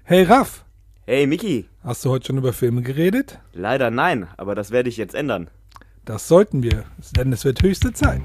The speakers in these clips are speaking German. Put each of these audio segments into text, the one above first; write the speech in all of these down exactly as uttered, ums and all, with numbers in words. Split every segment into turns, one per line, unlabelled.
Hey Raff,
Hey Miki,
hast du heute schon über Filme geredet?
leider nein, aber das werde ich jetzt ändern.
Das sollten wir, denn es wird höchste Zeit.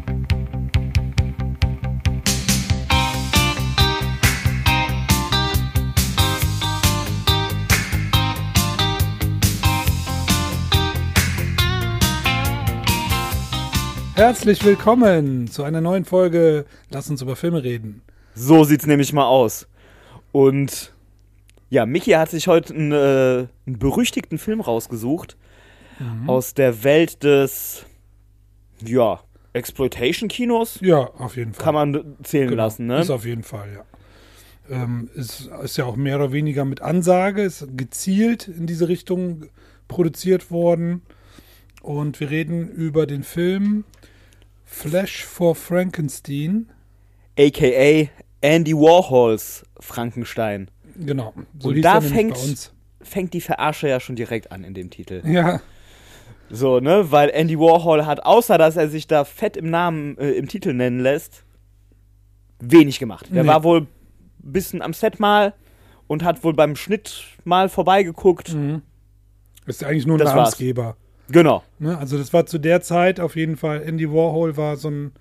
Herzlich willkommen zu einer neuen Folge Lass uns über Filme reden.
So sieht's nämlich mal aus. Und ja, Miki hat sich heute einen, äh, einen berüchtigten Film rausgesucht
Mhm.
aus der Welt des, ja, Exploitation-Kinos,
Ja, auf jeden Fall.
kann man zählen
Genau,
lassen, ne?
Ist auf jeden Fall, ja. Ähm, ist, ist ja auch mehr oder weniger mit Ansage, ist gezielt in diese Richtung produziert worden. Und wir reden über den Film Flash for Frankenstein.
A K A Andy Warhols Frankenstein.
Genau. So
Und
hieß
da
er nämlich
fängt,
bei uns.
fängt die Verarsche ja schon direkt an in dem Titel.
Ja,
So, ne, weil Andy Warhol hat, außer dass er sich da fett im Namen, äh, im Titel nennen lässt, wenig gemacht. Der
Nee.
war wohl ein bisschen am Set mal und hat wohl beim Schnitt mal vorbeigeguckt.
mhm. Ist ja eigentlich nur ein
Das war's.
Namensgeber.
Genau.
Ne? Also das war zu der Zeit auf jeden Fall, Andy Warhol war so ein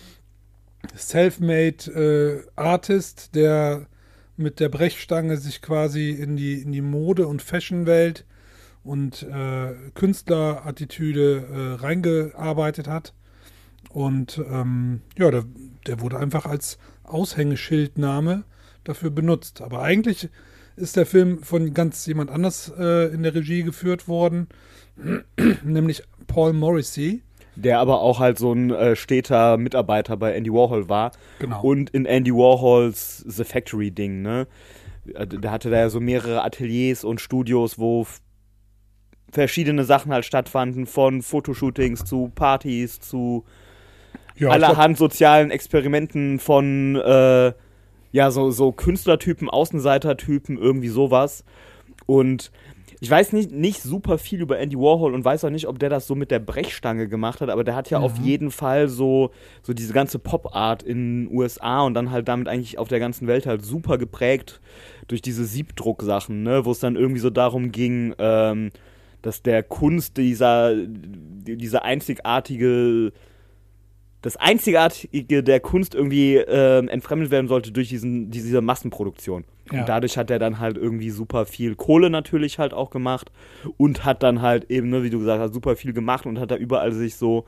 self-made äh, Artist, der mit der Brechstange sich quasi in die, in die Mode- und Fashion-Welt und äh, Künstlerattitüde äh, reingearbeitet hat. Und ähm, ja, der, der wurde einfach als Aushängeschildname dafür benutzt. Aber eigentlich ist der Film von ganz jemand anders äh, in der Regie geführt worden, nämlich Paul Morrissey.
Der aber auch halt so ein äh, steter Mitarbeiter bei Andy Warhol war.
Genau.
Und in Andy Warhols The Factory-Ding, ne? Äh, Der hatte da ja so mehrere Ateliers und Studios, wo f- verschiedene Sachen halt stattfanden, von Fotoshootings zu Partys zu
ja, ich
allerhand sozialen Experimenten von äh, ja, so, so Künstlertypen, Außenseitertypen, irgendwie sowas. Und ich weiß nicht, nicht super viel über Andy Warhol und weiß auch nicht, ob der das so mit der Brechstange gemacht hat, aber der hat ja
Mhm.
auf jeden Fall so, so diese ganze Pop-Art in den U S A und dann halt damit eigentlich auf der ganzen Welt halt super geprägt durch diese Siebdruck-Sachen, ne, wo es dann irgendwie so darum ging, ähm, dass der Kunst dieser, dieser einzigartige das Einzigartige der Kunst irgendwie ähm, entfremdet werden sollte durch diesen, diese Massenproduktion.
Ja.
Und dadurch hat er dann halt irgendwie super viel Kohle natürlich halt auch gemacht und hat dann halt eben, ne, wie du gesagt hast, super viel gemacht und hat da überall sich so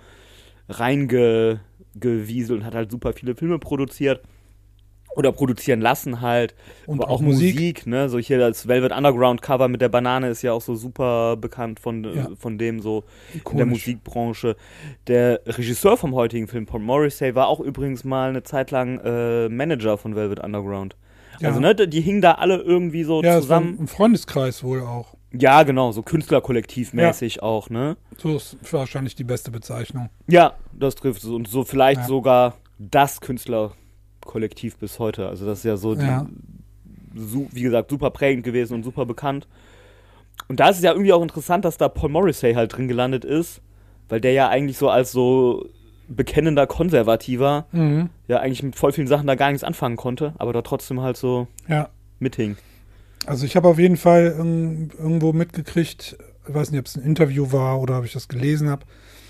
reingewieselt und hat halt super viele Filme produziert. Oder produzieren lassen halt.
Und
aber
auch
auch
Musik.
Musik, ne? So hier das Velvet Underground Cover mit der Banane ist ja auch so super bekannt von,
Ja.
von dem so in der
Ikonisch.
Musikbranche. Der Regisseur vom heutigen Film, Paul Morrissey, war auch übrigens mal eine Zeit lang äh, Manager von Velvet Underground.
Ja.
Also, ne, die hingen da alle irgendwie so
Ja, es war
zusammen.
ein Freundeskreis wohl auch.
Ja, genau, so Künstlerkollektivmäßig auch, ne?
So ist wahrscheinlich die beste Bezeichnung.
Ja, das trifft es. Und so vielleicht
Ja.
sogar das Künstlerkollektiv bis heute. Also das ist ja so,
Ja.
die, su- wie gesagt, super prägend gewesen und super bekannt. Und da ist es ja irgendwie auch interessant, dass da Paul Morrissey halt drin gelandet ist, weil der ja eigentlich so als so bekennender Konservativer
Mhm.
ja eigentlich mit voll vielen Sachen da gar nichts anfangen konnte, aber da trotzdem halt so
Ja.
mithing.
Also ich habe auf jeden Fall ähm, irgendwo mitgekriegt, ich weiß nicht, ob es ein Interview war oder ob ich das gelesen habe,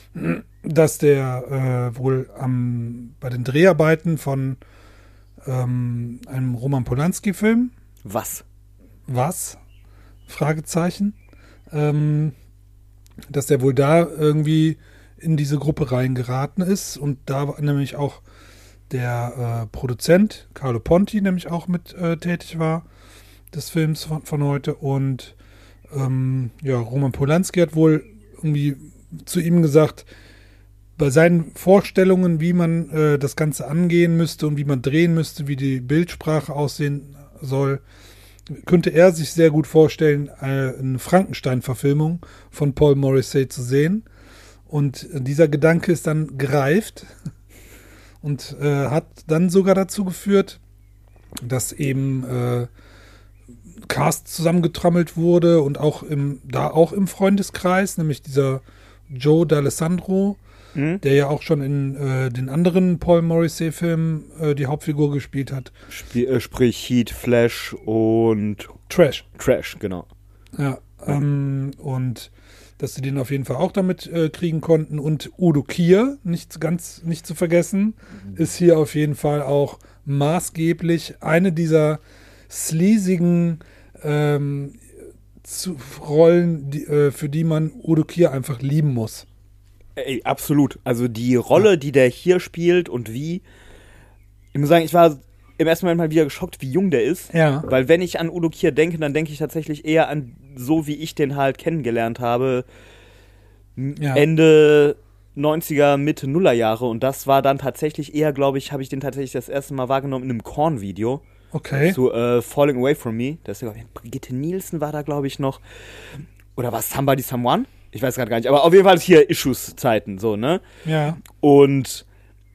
dass der äh, wohl am, bei den Dreharbeiten von ähm, einem Roman Polanski-Film,
Was?
was? Fragezeichen, ähm, dass der wohl da irgendwie in diese Gruppe reingeraten ist und da war nämlich auch der äh, Produzent Carlo Ponti nämlich auch mit äh, tätig war des Films von, von heute und ähm, ja, Roman Polanski hat wohl irgendwie zu ihm gesagt, bei seinen Vorstellungen, wie man äh, das Ganze angehen müsste und wie man drehen müsste, wie die Bildsprache aussehen soll, könnte er sich sehr gut vorstellen, eine, eine Frankenstein-Verfilmung von Paul Morrissey zu sehen. Und dieser Gedanke ist dann gereift und äh, hat dann sogar dazu geführt, dass eben äh, Cast zusammengetrommelt wurde und auch im, da auch im Freundeskreis, nämlich dieser Joe D'Alessandro,
Mhm.
der ja auch schon in äh, den anderen Paul Morrissey-Filmen äh, die Hauptfigur gespielt hat.
Sp- äh, sprich Heat, Flash und
Trash.
Trash, genau.
Ja, ähm, und dass sie den auf jeden Fall auch damit äh, kriegen konnten. Und Udo Kier, nicht ganz nicht zu vergessen, ist hier auf jeden Fall auch maßgeblich eine dieser sleasigen ähm, zu, Rollen, die, äh, für die man Udo Kier einfach lieben muss.
Ey, absolut. Also die Rolle, ja. die der hier spielt und wie, ich muss sagen, ich war im ersten Moment mal wieder geschockt, wie jung der ist.
Ja.
Weil wenn ich an Udo Kier denke, dann denke ich tatsächlich eher an so, wie ich den halt kennengelernt habe. Ja. Ende neunziger, Mitte Nullerjahre. Und das war dann tatsächlich eher, glaube ich, habe ich den tatsächlich das erste Mal wahrgenommen in einem Korn-Video.
Okay.
Zu äh, Falling Away From Me. Das ist, Brigitte Nielsen war da, glaube ich, noch. Oder was, Somebody Someone? Ich weiß gerade gar nicht. Aber auf jeden Fall hier Issues-Zeiten, so, ne?
Ja.
Und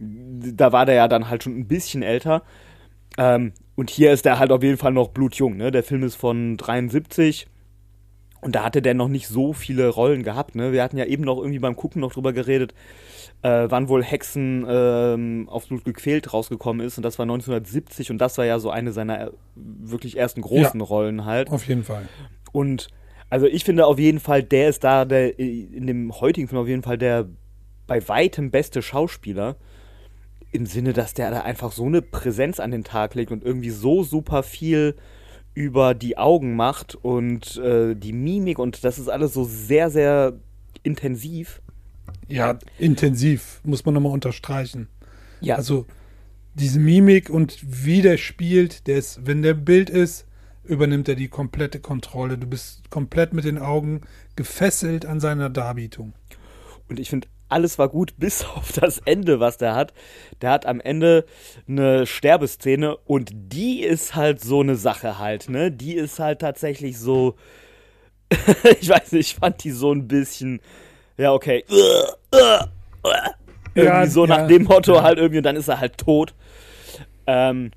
da war der ja dann halt schon ein bisschen älter. Ähm, und hier ist der halt auf jeden Fall noch blutjung, ne? Der Film ist von dreiundsiebzig und da hatte der noch nicht so viele Rollen gehabt, ne? Wir hatten ja eben noch irgendwie beim Gucken noch drüber geredet, äh, wann wohl Hexen ähm, aufs Blut gequält rausgekommen ist und das war neunzehnhundertsiebzig und das war ja so eine seiner wirklich ersten großen
ja,
Rollen halt.
Auf jeden Fall.
Und also ich finde auf jeden Fall, der ist da der in dem heutigen Film auf jeden Fall der bei weitem beste Schauspieler. Im Sinne, dass der da einfach so eine Präsenz an den Tag legt und irgendwie so super viel über die Augen macht und äh, die Mimik und das ist alles so sehr, sehr intensiv.
Ja, intensiv, muss man nochmal unterstreichen.
Ja.
Also diese Mimik und wie der spielt, der ist, wenn der Bild ist, übernimmt er die komplette Kontrolle. Du bist komplett mit den Augen gefesselt an seiner Darbietung.
Und ich finde, alles war gut, bis auf das Ende, was der hat. Der hat am Ende eine Sterbeszene und die ist halt so eine Sache halt, ne? Die ist halt tatsächlich so, ich weiß nicht, ich fand die so ein bisschen, ja, okay, irgendwie
ja,
so
ja,
nach dem Motto
ja.
halt irgendwie und dann ist er halt tot. Ähm,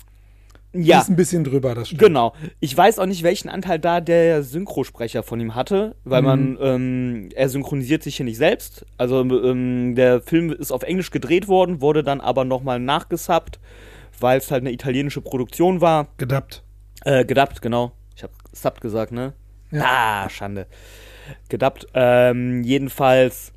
Ja. Ist ein bisschen drüber, das stimmt.
Genau. Ich weiß auch nicht, welchen Anteil da der Synchrosprecher von ihm hatte, weil mhm. man, ähm, er synchronisiert sich hier nicht selbst. Also ähm, der Film ist auf Englisch gedreht worden, wurde dann aber nochmal nachgesubbt, weil es halt eine italienische Produktion war.
Gedubbt.
Äh, gedubbt, genau. Ich habe subbt gesagt, ne?
Ja.
Ah, Schande. Gedubbt. Ähm, jedenfalls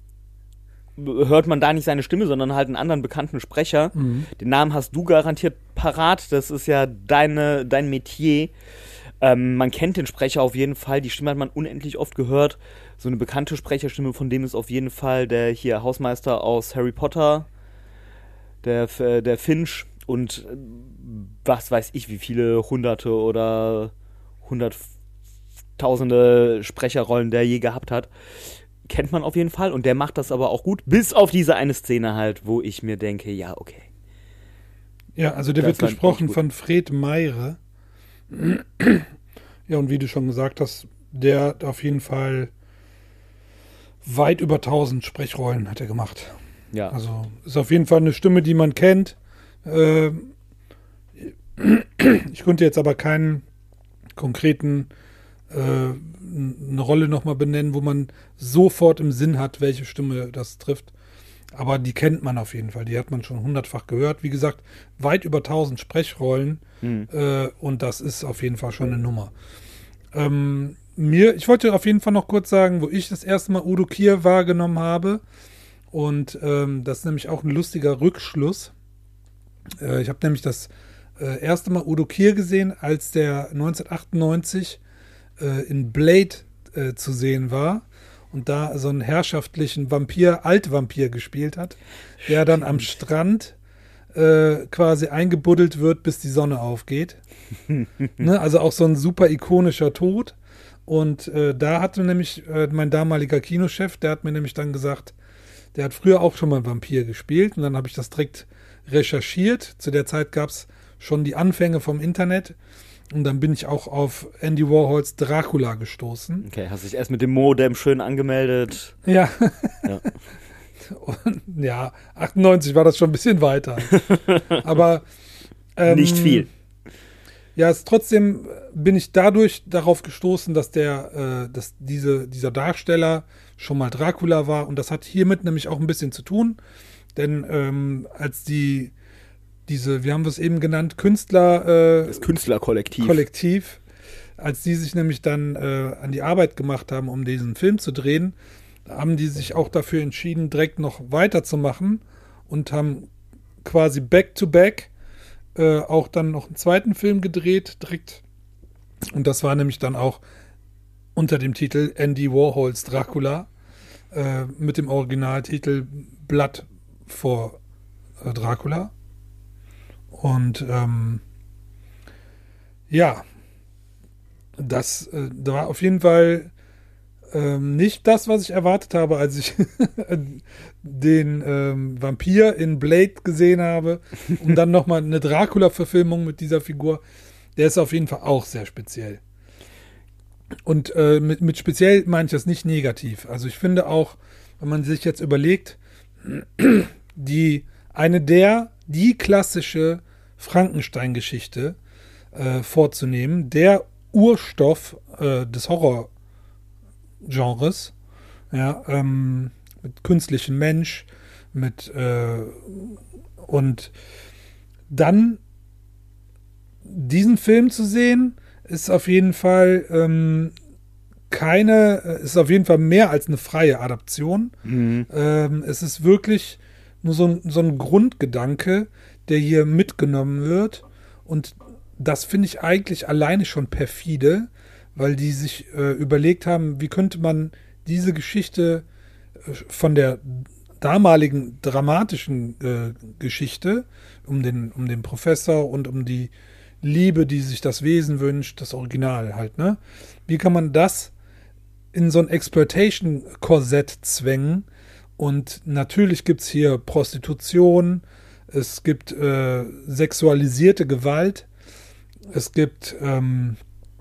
hört man da nicht seine Stimme, sondern halt einen anderen bekannten Sprecher.
Mhm.
Den Namen hast du garantiert parat. Das ist ja deine, dein Metier. Ähm, man kennt den Sprecher auf jeden Fall. Die Stimme hat man unendlich oft gehört. So eine bekannte Sprecherstimme von dem ist auf jeden Fall der hier Hausmeister aus Harry Potter, der, der Finch und was weiß ich, wie viele Hunderte oder Hunderttausende Sprecherrollen der je gehabt hat. Kennt man auf jeden Fall und der macht das aber auch gut, bis auf diese eine Szene halt, wo ich mir denke, ja, okay.
Ja, also der
das
wird gesprochen von Fred Meire. Ja, und wie du schon gesagt hast, der hat auf jeden Fall weit über tausend Sprechrollen hat er gemacht.
Ja.
Also ist auf jeden Fall eine Stimme, die man kennt. Äh, ich konnte jetzt aber keinen konkreten äh, eine Rolle nochmal benennen, wo man sofort im Sinn hat, welche Stimme das trifft. Aber die kennt man auf jeden Fall. Die hat man schon hundertfach gehört. Wie gesagt, weit über tausend Sprechrollen.
Hm.
Äh, und das ist auf jeden Fall schon eine Nummer. Ähm, mir, ich wollte auf jeden Fall noch kurz sagen, wo ich das erste Mal Udo Kier wahrgenommen habe. Und ähm, das ist nämlich auch ein lustiger Rückschluss. Äh, ich habe nämlich das äh, erste Mal Udo Kier gesehen, als der neunzehnhundertachtundneunzig äh, in Blade äh, zu sehen war. Und da so einen herrschaftlichen Vampir, Altvampir gespielt hat, der dann am Strand äh, quasi eingebuddelt wird, bis die Sonne aufgeht. Ne? Also auch so ein super ikonischer Tod. Und äh, da hatte nämlich äh, mein damaliger Kinochef, der hat mir nämlich dann gesagt, der hat früher auch schon mal Vampir gespielt. Und dann habe ich das direkt recherchiert. Zu der Zeit gab es schon die Anfänge vom Internet. Und dann bin ich auch auf Andy Warhols Dracula gestoßen.
Okay, hast dich erst mit dem Modem schön angemeldet.
Ja.
Ja.
Und, ja, achtundneunzig war das schon ein bisschen weiter. Aber ähm,
nicht viel.
Ja, es, trotzdem bin ich dadurch darauf gestoßen, dass der, äh, dass diese, dieser Darsteller schon mal Dracula war. Und das hat hiermit nämlich auch ein bisschen zu tun. Denn ähm, als die diese, wie haben wir es eben genannt, Künstler äh,
das Künstlerkollektiv.
Kollektiv, als die sich nämlich dann äh, an die Arbeit gemacht haben, um diesen Film zu drehen, haben die sich auch dafür entschieden, direkt noch weiterzumachen und haben quasi back-to-back äh, auch dann noch einen zweiten Film gedreht, direkt. Und das war nämlich dann auch unter dem Titel Andy Warhols Dracula äh, mit dem Originaltitel Blood for äh, Dracula. Und ähm, ja, das, äh, da war auf jeden Fall ähm, nicht das, was ich erwartet habe, als ich den ähm, Vampir in Blade gesehen habe und dann nochmal eine Dracula-Verfilmung mit dieser Figur. Der ist auf jeden Fall auch sehr speziell. Und äh, mit, mit speziell meine ich das nicht negativ. Also ich finde auch, wenn man sich jetzt überlegt, die eine der, die klassische Frankenstein-Geschichte äh, vorzunehmen, der Urstoff äh, des Horrorgenres, ja, ähm, mit künstlichem Mensch, mit äh, und dann diesen Film zu sehen, ist auf jeden Fall ähm, keine, ist auf jeden Fall mehr als eine freie Adaption.
Mhm.
Ähm, es ist wirklich nur so ein, so ein Grundgedanke, der hier mitgenommen wird. Und das finde ich eigentlich alleine schon perfide, weil die sich äh, überlegt haben, wie könnte man diese Geschichte äh, von der damaligen dramatischen äh, Geschichte um den, um den Professor und um die Liebe, die sich das Wesen wünscht, das Original halt, ne? Wie kann man das in so ein Exploitation-Korsett zwängen? Und natürlich gibt es hier Prostitution, es gibt äh, sexualisierte Gewalt, es gibt ähm,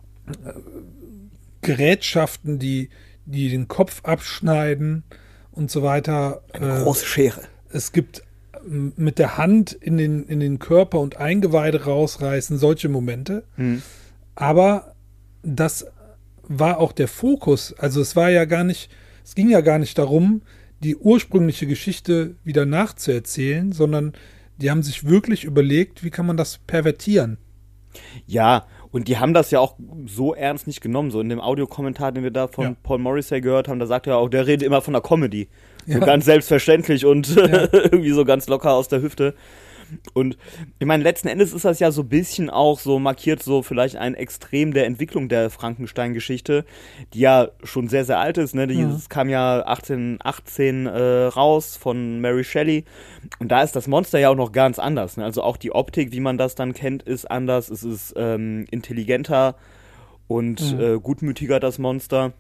Gerätschaften, die, die den Kopf abschneiden und so weiter.
Eine äh, große Schere.
Es gibt mit der Hand in den, in den Körper und Eingeweide rausreißen, solche Momente. Hm. Aber das war auch der Fokus. Also es war ja gar nicht, es ging ja gar nicht darum, die ursprüngliche Geschichte wieder nachzuerzählen, sondern die haben sich wirklich überlegt, wie kann man das pervertieren.
Ja, und die haben das ja auch so ernst nicht genommen. So in dem Audiokommentar, den wir da von ja. Paul Morrissey gehört haben, da sagt er auch, der redet immer von der Comedy. So ja. ganz selbstverständlich und ja. irgendwie so ganz locker aus der Hüfte. Und ich meine, letzten Endes ist das ja so ein bisschen auch so markiert, so vielleicht ein Extrem der Entwicklung der Frankenstein-Geschichte, die ja schon sehr, sehr alt ist. Ne? Die, ja. Das kam ja achtzehnhundertachtzehn äh, raus von Mary Shelley. Und da ist das Monster ja auch noch ganz anders. Ne? Also auch die Optik, wie man das dann kennt, ist anders. Es ist ähm, intelligenter und ja. äh, gutmütiger, das Monster.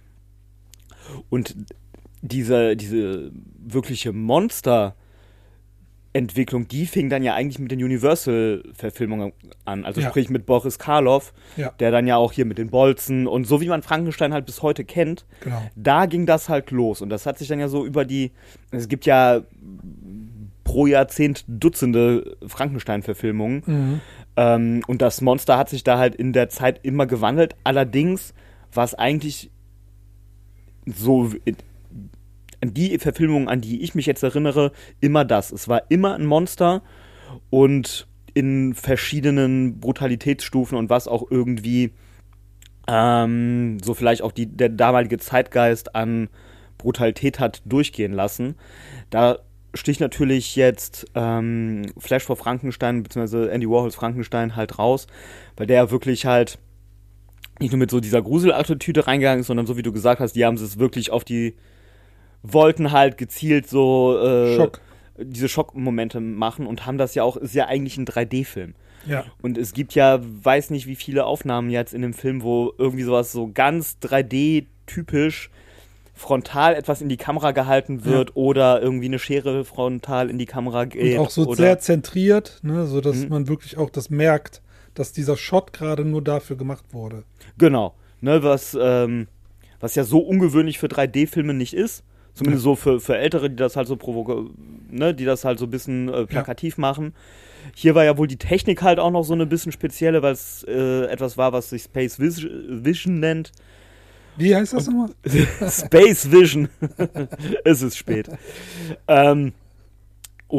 Und diese, diese wirkliche Monster- Entwicklung, die fing dann ja eigentlich mit den Universal-Verfilmungen an. Also
ja.
sprich mit Boris Karloff,
ja.
der dann ja auch hier mit den Bolzen und so wie man Frankenstein halt bis heute kennt,
genau.
da ging das halt los. Und das hat sich dann ja so über die, es gibt ja pro Jahrzehnt Dutzende Frankenstein-Verfilmungen. Mhm. Ähm, und das Monster hat sich da halt in der Zeit immer gewandelt. Allerdings war es eigentlich so an die Verfilmungen, an die ich mich jetzt erinnere, immer das. Es war immer ein Monster und in verschiedenen Brutalitätsstufen und was auch irgendwie ähm, so vielleicht auch die, der damalige Zeitgeist an Brutalität hat durchgehen lassen. Da sticht natürlich jetzt ähm, Flash for Frankenstein bzw. Andy Warhols Frankenstein halt raus, weil der ja wirklich halt nicht nur mit so dieser Gruselattitüde reingegangen ist, sondern so wie du gesagt hast, die haben es wirklich auf die wollten halt gezielt so äh,
Schock.
diese Schockmomente machen und haben das ja auch, ist ja eigentlich ein drei D-Film.
Ja.
Und es gibt ja, weiß nicht wie viele Aufnahmen jetzt in dem Film, wo irgendwie sowas so ganz drei D-typisch frontal etwas in die Kamera gehalten wird ja. oder irgendwie eine Schere frontal in die Kamera geht.
Und auch so
oder
sehr zentriert, ne, sodass
mhm.
man wirklich auch das merkt, dass dieser Shot gerade nur dafür gemacht wurde.
Genau. Ne, was, ähm, was ja so ungewöhnlich für drei D-Filme nicht ist. Zumindest ja. so für, für Ältere, die das halt so provoke, ne, die das halt so ein bisschen äh, plakativ ja. machen. Hier war ja wohl die Technik halt auch noch so eine bisschen spezielle, weil es äh, etwas war, was sich Space Vision nennt.
Wie heißt das nochmal?
Space Vision. Es ist spät. ähm,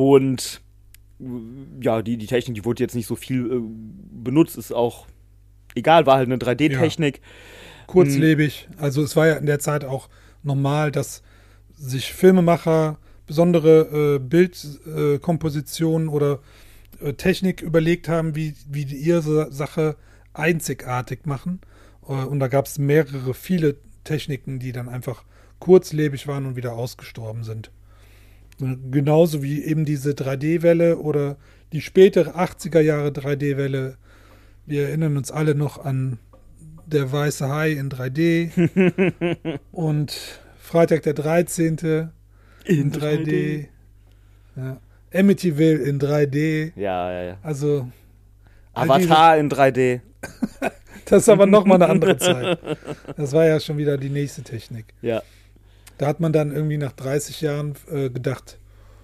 und ja, die, die Technik, die wurde jetzt nicht so viel äh, benutzt, ist auch egal, war halt eine drei D-Technik. Ja.
Kurzlebig. Also es war ja in der Zeit auch normal, dass sich Filmemacher besondere äh, Bildkompositionen äh, oder äh, Technik überlegt haben, wie, wie die ihre Sache einzigartig machen. Äh, und da gab es mehrere, viele Techniken, die dann einfach kurzlebig waren und wieder ausgestorben sind. Genauso wie eben diese drei D-Welle oder die spätere achtziger Jahre drei D-Welle. Wir erinnern uns alle noch an Der weiße Hai in drei D und Freitag der dreizehnte in, in drei D. drei D. Ja. Amityville in drei D.
Ja, ja, ja.
Also
Avatar in drei D.
Das ist aber nochmal eine andere Zeit. Das war ja schon wieder die nächste Technik.
Ja.
Da hat man dann irgendwie nach dreißig Jahren äh, gedacht,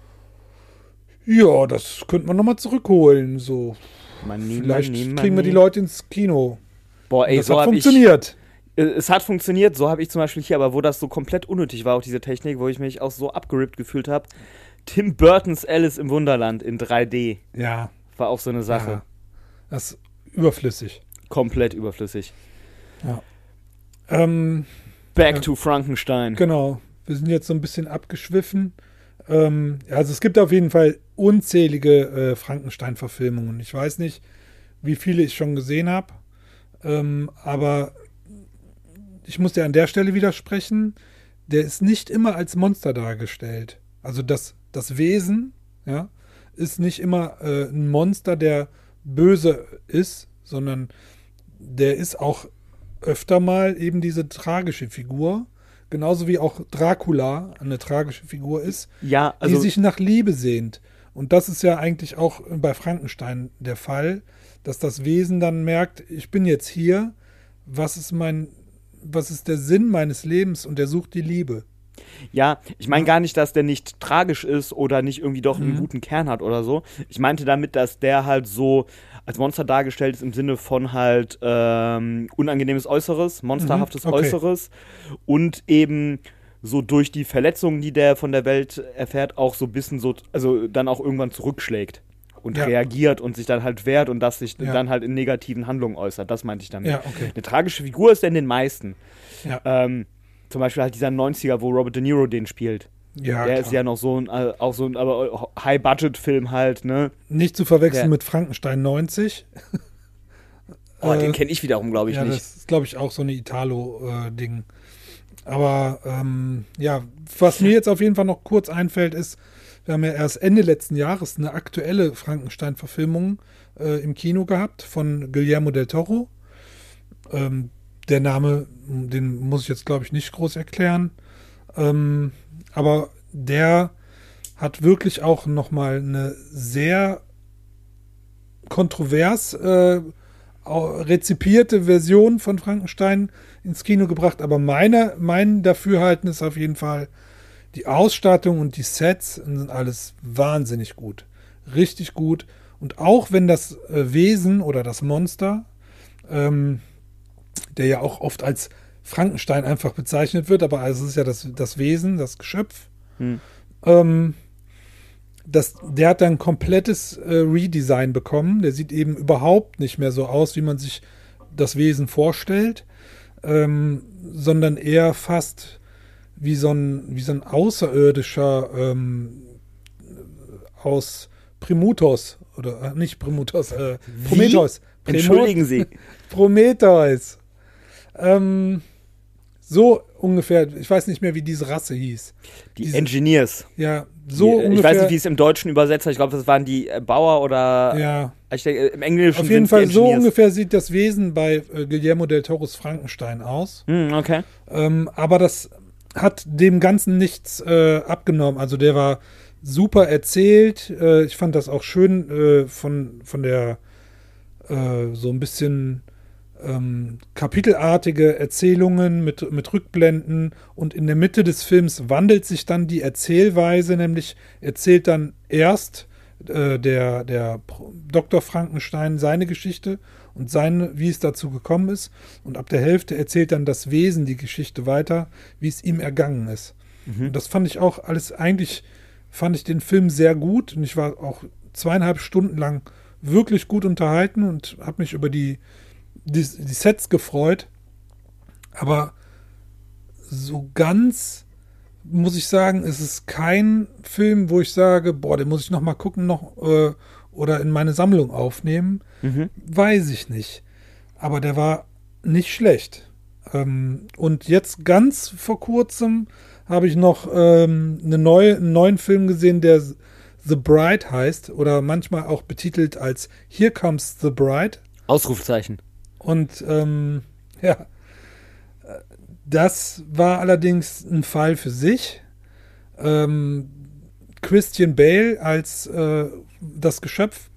ja, das könnte man nochmal zurückholen. So.
Money,
Vielleicht
money,
kriegen wir
money.
die Leute ins Kino.
Boah, ey,
das
so
hat
hab
funktioniert.
Ich, es hat funktioniert, so habe ich zum Beispiel hier, aber wo das so komplett unnötig war, auch diese Technik, wo ich mich auch so abgerippt gefühlt habe. Tim Burtons Alice im Wunderland in drei D.
Ja.
War auch so eine Sache.
Ja. Das ist überflüssig.
Komplett überflüssig.
Ja. Ähm,
Back
ja,
to Frankenstein.
Genau. Wir sind jetzt so ein bisschen abgeschwiffen. Ähm, also es gibt auf jeden Fall unzählige äh, Frankenstein-Verfilmungen. Ich weiß nicht, wie viele ich schon gesehen habe. Ähm, aber ich muss dir an der Stelle widersprechen. Der ist nicht immer als Monster dargestellt. Also das, das Wesen, ja, ist nicht immer äh, ein Monster, der böse ist, sondern der ist auch öfter mal eben diese tragische Figur, genauso wie auch Dracula eine tragische Figur ist,
ja, also
die sich nach Liebe sehnt. Und das ist ja eigentlich auch bei Frankenstein der Fall, dass das Wesen dann merkt, ich bin jetzt hier, was ist mein, was ist der Sinn meines Lebens? Und der sucht die Liebe.
Ja, ich meine gar nicht, dass der nicht tragisch ist oder nicht irgendwie doch einen mhm. guten Kern hat oder so. Ich meinte damit, dass der halt so als Monster dargestellt ist im Sinne von halt ähm, unangenehmes Äußeres, monsterhaftes
mhm. okay.
Äußeres und eben so durch die Verletzungen, die der von der Welt erfährt, auch so ein bisschen so, also dann auch irgendwann zurückschlägt und ja. reagiert und sich dann halt wehrt und das sich ja. dann halt in negativen Handlungen äußert. Das meinte ich damit.
Ja, okay.
Eine tragische Figur ist er in den meisten.
Ja.
Ähm, Zum Beispiel halt dieser neunziger, wo Robert De Niro den spielt.
Ja,
der
klar.
ist ja noch so ein, äh, auch so ein aber High-Budget-Film halt, ne?
Nicht zu verwechseln
der,
mit Frankenstein neunzig.
Oh,
äh,
den kenne ich wiederum, glaube ich,
ja,
nicht.
Das ist, glaube ich, auch so eine Italo-Ding. Aber, ähm, ja, was mir jetzt auf jeden Fall noch kurz einfällt, ist, wir haben ja erst Ende letzten Jahres eine aktuelle Frankenstein-Verfilmung äh, im Kino gehabt von Guillermo del Toro. Ähm, Der Name, den muss ich jetzt, glaube ich, nicht groß erklären. Ähm, aber der hat wirklich auch nochmal eine sehr kontrovers äh, rezipierte Version von Frankenstein ins Kino gebracht. Aber meine, mein Dafürhalten ist auf jeden Fall, die Ausstattung und die Sets sind alles wahnsinnig gut. Richtig gut. Und auch wenn das äh, Wesen oder das Monster ähm, der ja auch oft als Frankenstein einfach bezeichnet wird, aber also es ist ja das, das Wesen, das Geschöpf. Hm. Ähm, das, der hat dann ein komplettes äh, Redesign bekommen. Der sieht eben überhaupt nicht mehr so aus, wie man sich das Wesen vorstellt, ähm, sondern eher fast wie so ein, wie so ein Außerirdischer ähm, aus Primutos oder äh, nicht Primutos, äh, Prometheus.
Entschuldigen Sie.
Prometheus. Ähm, so ungefähr, ich weiß nicht mehr, wie diese Rasse hieß.
Die
diese,
Engineers.
Ja, so
die,
ungefähr.
Ich weiß nicht, wie es im Deutschen übersetzt hat. Ich glaube, das waren die äh, Bauer oder.
Ja.
Ich denke, im Englischen
auf jeden
sind
Fall
die
so
Engineers.
ungefähr sieht das Wesen bei äh, Guillermo del Toros Frankenstein aus.
Hm, okay.
Ähm, aber das hat dem Ganzen nichts äh, abgenommen. Also der war super erzählt. Äh, ich fand das auch schön äh, von, von der äh, so ein bisschen ähm, kapitelartige Erzählungen mit, mit Rückblenden und in der Mitte des Films wandelt sich dann die Erzählweise, nämlich erzählt dann erst äh, der, der Doktor Frankenstein seine Geschichte und seine, wie es dazu gekommen ist, und ab der Hälfte erzählt dann das Wesen die Geschichte weiter, wie es ihm ergangen ist. Mhm. Und das fand ich auch alles, eigentlich fand ich den Film sehr gut und ich war auch zweieinhalb Stunden lang wirklich gut unterhalten und habe mich über die die, die Sets gefreut, aber so ganz, muss ich sagen, es ist kein Film, wo ich sage, boah, den muss ich noch mal gucken noch äh, oder in meine Sammlung aufnehmen.
Mhm.
Weiß ich nicht. Aber der war nicht schlecht. Ähm, und jetzt ganz vor kurzem habe ich noch ähm, eine neue, einen neuen Film gesehen, der The Bride heißt oder manchmal auch betitelt als Here Comes the Bride.
Ausrufezeichen.
Und ähm, ja, das war allerdings ein Fall für sich. Ähm, Christian Bale als äh, das Geschöpf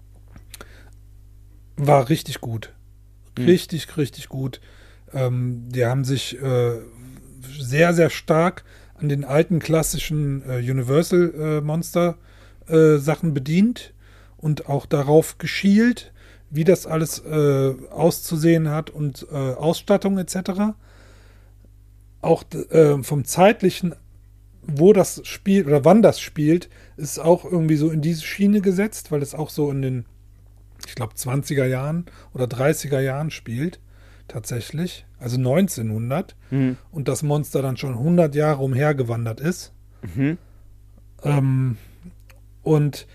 war richtig gut. Richtig, mhm. richtig gut. Ähm, die haben sich äh, sehr, sehr stark an den alten klassischen äh, Universal äh, Monster äh, Sachen bedient und auch darauf geschielt, wie das alles äh, auszusehen hat und äh, Ausstattung et cetera. Auch äh, vom zeitlichen, wo das spielt oder wann das spielt, ist auch irgendwie so in diese Schiene gesetzt, weil es auch so in den, ich glaube, zwanziger Jahren oder dreißiger Jahren spielt, tatsächlich. Also neunzehnhundert. Mhm. Und das Monster dann schon hundert Jahre umhergewandert ist. Mhm. Ähm, und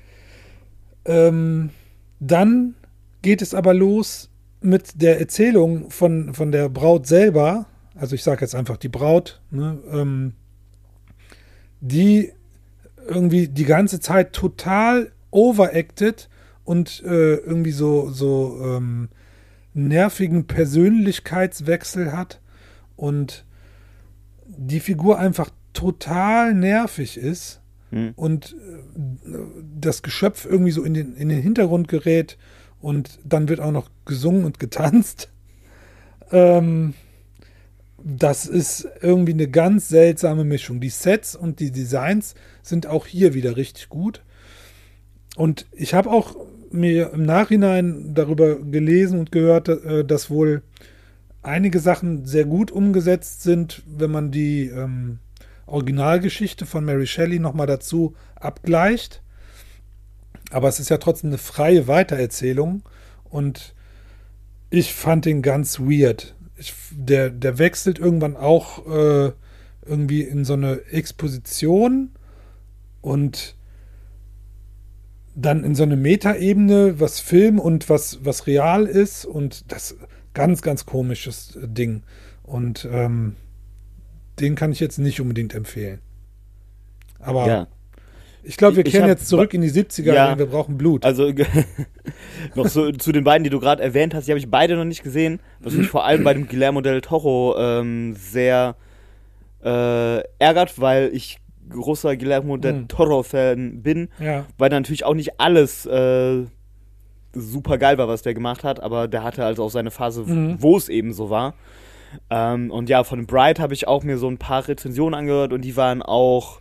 ähm, dann geht es aber los mit der Erzählung von, von der Braut selber. Also ich sage jetzt einfach die Braut, ne, ähm, die irgendwie die ganze Zeit total overacted und äh, irgendwie so, so ähm, nervigen Persönlichkeitswechsel hat und die Figur einfach total nervig ist hm. und äh, das Geschöpf irgendwie so in den, in den Hintergrund gerät und dann wird auch noch gesungen und getanzt. Ähm, das ist irgendwie eine ganz seltsame Mischung. Die Sets und die Designs sind auch hier wieder richtig gut. Und ich habe auch mir im Nachhinein darüber gelesen und gehört, dass wohl einige Sachen sehr gut umgesetzt sind, wenn man die ähm, Originalgeschichte von Mary Shelley nochmal dazu abgleicht. Aber es ist ja trotzdem eine freie Weitererzählung und ich fand den ganz weird. Ich, der, der wechselt irgendwann auch äh, irgendwie in so eine Exposition und dann in so eine Metaebene, was Film und was, was real ist und das ganz, ganz komisches Ding. Und ähm, den kann ich jetzt nicht unbedingt empfehlen. Aber ja. Ich glaube, wir kehren jetzt zurück in die siebziger, ja, denn wir brauchen Blut.
Also noch so zu den beiden, die du gerade erwähnt hast, die habe ich beide noch nicht gesehen, was mich vor allem bei dem Guillermo del Toro ähm, sehr äh, ärgert, weil ich großer Guillermo del mhm. Toro-Fan bin, ja. weil natürlich auch nicht alles äh, super geil war, was der gemacht hat, aber der hatte also auch seine Phase, mhm. wo es eben so war. Ähm, und ja, von Bright habe ich auch mir so ein paar Rezensionen angehört und die waren auch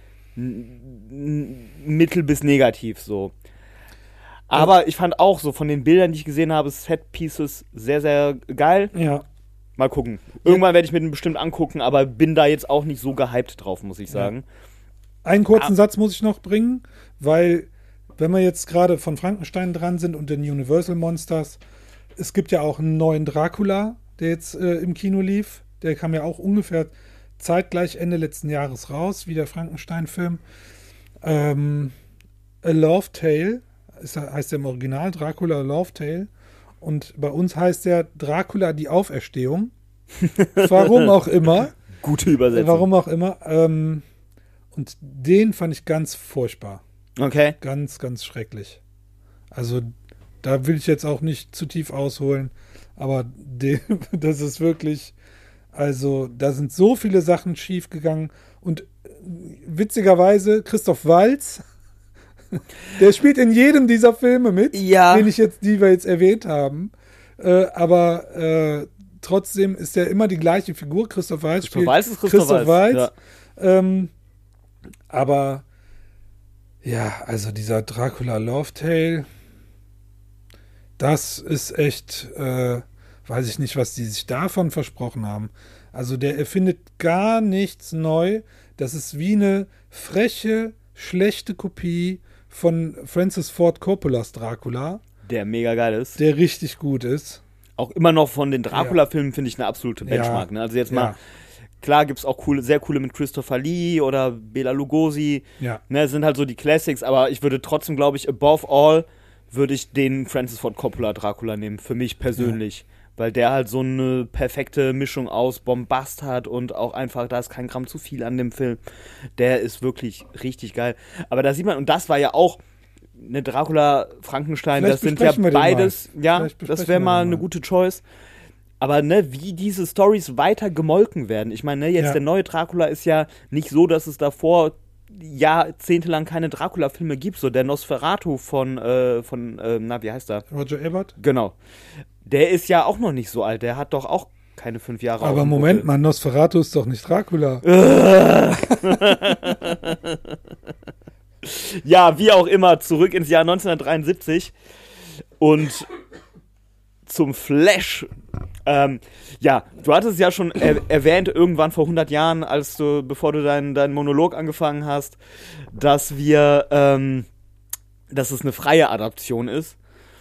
mittel bis negativ so. Aber ja. ich fand auch so von den Bildern, die ich gesehen habe, Set-Pieces sehr, sehr geil.
Ja.
Mal gucken. Irgendwann ja. werde ich mir den bestimmt angucken, aber bin da jetzt auch nicht so gehypt drauf, muss ich sagen.
Ja. Einen kurzen ah. Satz muss ich noch bringen, weil wenn wir jetzt gerade von Frankenstein dran sind und den Universal Monsters, es gibt ja auch einen neuen Dracula, der jetzt äh, im Kino lief. Der kam ja auch ungefähr zeitgleich Ende letzten Jahres raus, wie der Frankenstein-Film. Ähm, A Love Tale ist, heißt der im Original, Dracula A Love Tale. Und bei uns heißt der Dracula die Auferstehung. Warum auch immer.
Gute Übersetzung.
Warum auch immer. Ähm, und den fand ich ganz furchtbar.
Okay.
Ganz, ganz schrecklich. Also da will ich jetzt auch nicht zu tief ausholen. Aber den, das ist wirklich... Also, da sind so viele Sachen schief gegangen. Und witzigerweise, Christoph Waltz, der spielt in jedem dieser Filme mit,
ja.
den ich jetzt, die wir jetzt erwähnt haben. Äh, aber äh, trotzdem ist er immer die gleiche Figur. Christoph Waltz
Christoph
spielt
Waltz ist Christoph,
Christoph
Waltz.
Waltz. Ja. Ähm, aber ja, also dieser Dracula Love Tale, das ist echt... Äh, weiß ich nicht, was die sich davon versprochen haben. Also der erfindet gar nichts neu. Das ist wie eine freche, schlechte Kopie von Francis Ford Coppolas Dracula.
Der mega geil ist.
Der richtig gut ist.
auch immer noch von den Dracula-Filmen, finde ich, eine absolute Benchmark.
Ja.
Ne? Also jetzt mal,
Ja.
klar gibt es auch coole, sehr coole mit Christopher Lee oder Bela Lugosi.
Ja.
Ne, das sind halt so die Classics, aber ich würde trotzdem, glaube ich, above all, würde ich den Francis Ford Coppola Dracula nehmen, für mich persönlich. Ja. Weil der halt so eine perfekte Mischung aus Bombast hat und auch einfach, da ist kein Gramm zu viel an dem Film. Der ist wirklich richtig geil. Aber da sieht man, und das war ja auch eine Dracula, Frankenstein,
Vielleicht
das sind ja
besprechen wir den
beides,
mal.
ja,
Vielleicht
das
besprechen
wäre
wir
mal
den
eine
mal.
gute Choice. Aber ne, wie diese Storys weiter gemolken werden. Ich meine, ne, jetzt
Ja.
der neue Dracula ist ja nicht so, dass es davor jahrzehntelang keine Dracula-Filme gibt. So der Nosferatu von, äh, von äh, na, wie heißt er?
Roger Ebert?
Genau. Der ist ja auch noch nicht so alt. Der hat doch auch keine fünf Jahre auf
Aber
dem
Moment
Buckel.
mal, Nosferatu ist doch nicht Dracula.
Ja, wie auch immer, zurück ins Jahr neunzehnhundertdreiundsiebzig und zum Flash. Ähm, ja, du hattest es ja schon er- erwähnt, irgendwann vor hundert Jahren, als du, bevor du deinen deinen Monolog angefangen hast, dass wir, ähm, dass es eine freie Adaption ist.